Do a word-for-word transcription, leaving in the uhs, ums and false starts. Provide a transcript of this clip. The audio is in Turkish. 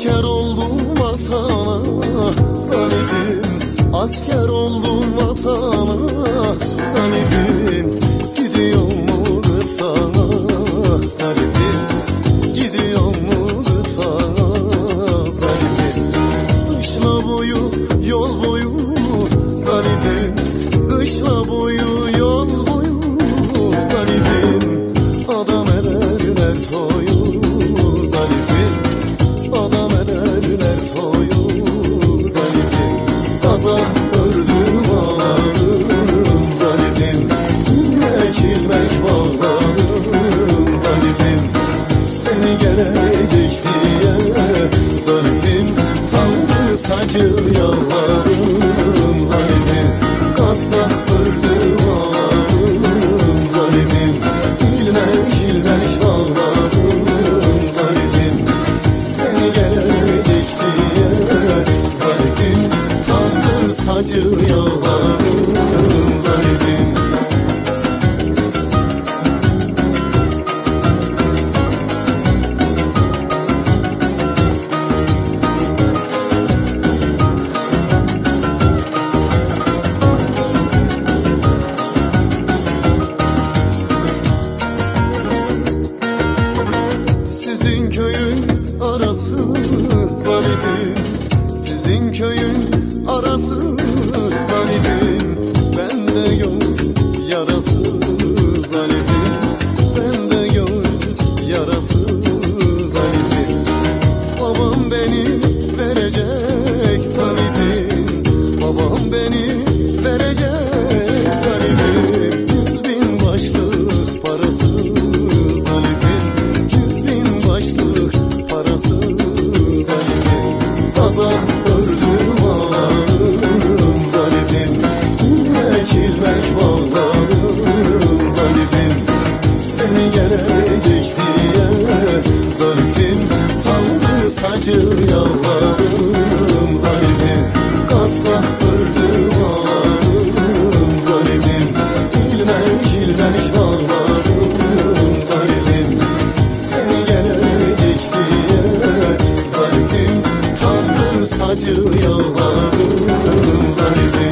Asker oldum vatana Zarifim, asker oldum vatana Zarifim, gidiyorum mu gırtana Zarifim, gidiyorum mu gırtana Zarifim, kışla boyu, yol boyu Zarifim, kışla boyu, yol boyu Zarifim, adam ederler soyu Zarifim, adam ederler soyu Zarifim, kazak ördüm ağlarım Zarifim, ilmek ilmek bağlarım Zarifim, seni gelecek diye Zarifim, tanrı sacı yalvarım Zarifim, kazak ördüm ağlarım Zarifim, ilmek ilmek bağlarım Zarifim, seni gelecek diye Zarifim, tanrı sacı yalvarım Zarifim. Sizin köyün arası Zarifim, sizin köyün arası Zarifim, bende yok yarası Zarifim, bende yok yarası Zarifim, babam beni verecek Zarifim, babam beni verecek Zarifim, yüz bin başlık parası Zarifim, yüz bin başlık parası Zarifim, kazak ördüm ağlarım Zarifim, ilmek ilmek bağlarım Zarifim, seni gelecek diye Zarifim, tanrı sacı yalvarım Zarifim, kazak ördüm ağlarım Zarifim, ilmek ilmek bağlarım Zarifim, seni gelecek diye Zarifim, tanrı sacı yalvarım Zarifim.